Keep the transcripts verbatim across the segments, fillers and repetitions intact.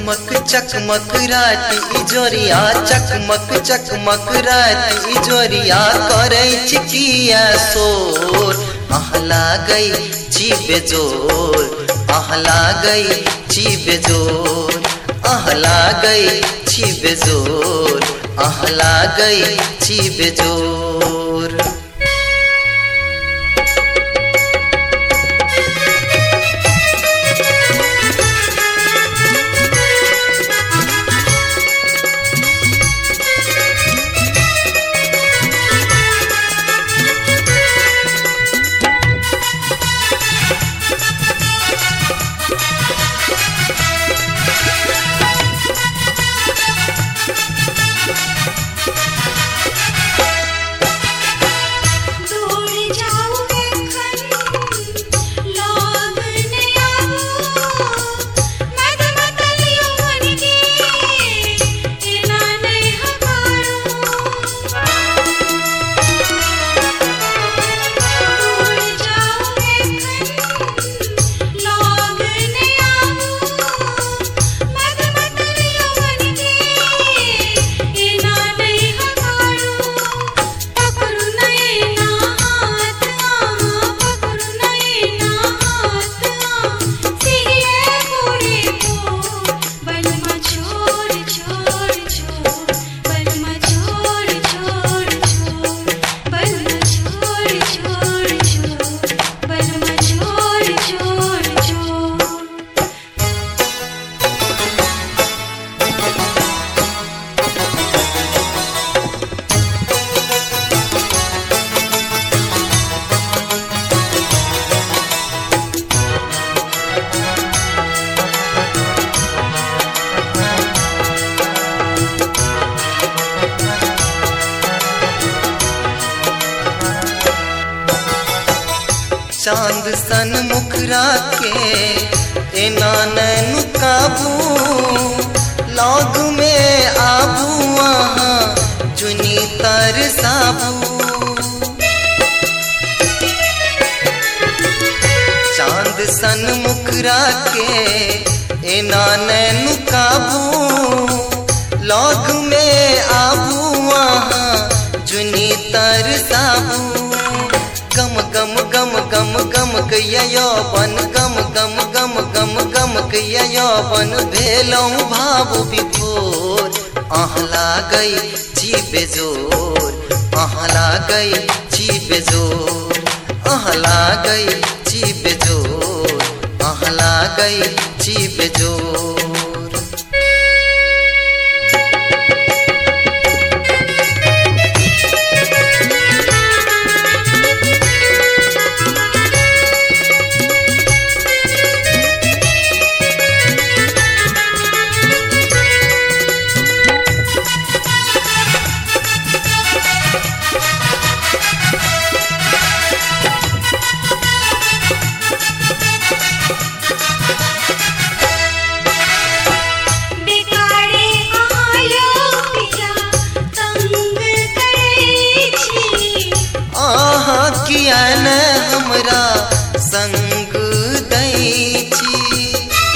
चकमक चकमक राति जोरिया चकमक चकमक राति जोरिया करे चिकिया सोर आहला गई छी बेजोर आहला गई छी बेजोर आहला गई छी बेजोर आहला गई छी बेजोर। चांद सन मुखरा के एना नैनु काबू लौग में आबू वहाँ जुनी तर साबू। चांद सन मुखरा के एना नैनु काबू लौग में आबू वहाँ जुनी तर साबू। गम गम गम गम गम कया यौवन गम गम गम गम गम कया यौवन भेलौं भाव विभोर आहला गई छी बेजोर आहला गई छी बेजोर आहला गई छी बेजोर आहला गई छी बेजोर। किया न हमरा संग दै छी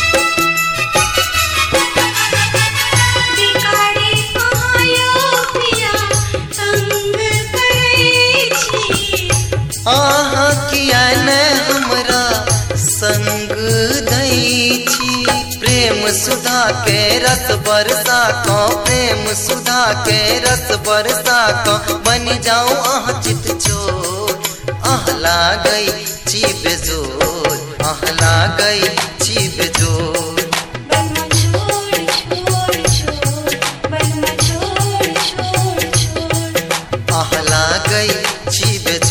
बिगाड़े आयो पिया संग करै छी आहा किया न हमरा संग दै छी। प्रेम सुधा के रस बरसा को प्रेम सुधा के रस बरसा को बन जाऊं आह चित चोर आहला गई छी बेजोर आहला गई छी बेजोर। बलमा छोड़ छोड़ छोड़ बलमा छोड़ छोड़ छोड़ आहला गई छी बेजोर।